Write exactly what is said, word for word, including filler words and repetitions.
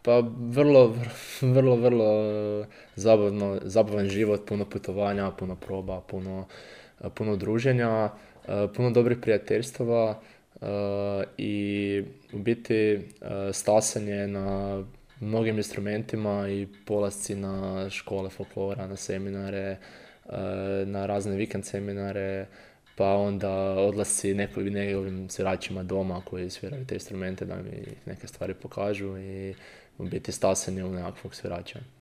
Pa vrlo, vrlo, vrlo e, zabavno, zabavan život, puno putovanja, puno proba, puno, e, puno druženja, e, puno dobrih prijateljstava e, i u biti e, stasanje na mnogim instrumentima i polasci na škole folklora, na seminare, e, na razne vikend seminare, pa onda odlasci neko, njegovim sviračima doma koji sviraju te instrumente da mi neke stvari pokažu i u biti stasanje u nekakvog svirača.